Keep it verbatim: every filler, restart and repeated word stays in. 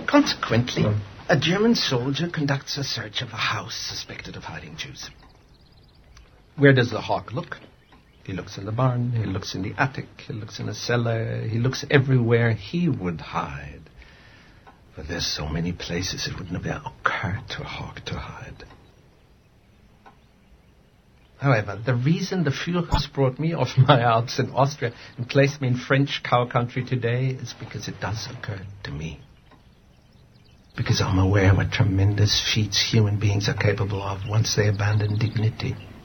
Consequently, a German soldier conducts a search of a house suspected of hiding Jews. Where does the hawk look? He looks in the barn, he looks in the attic, he looks in the cellar, he looks everywhere he would hide. But there's so many places it would never occur to a hawk to hide. However, the reason the Führers brought me off my Alps in Austria and placed me in French cow country today is because it does occur to me. Because I'm aware what tremendous feats human beings are capable of once they abandon dignity.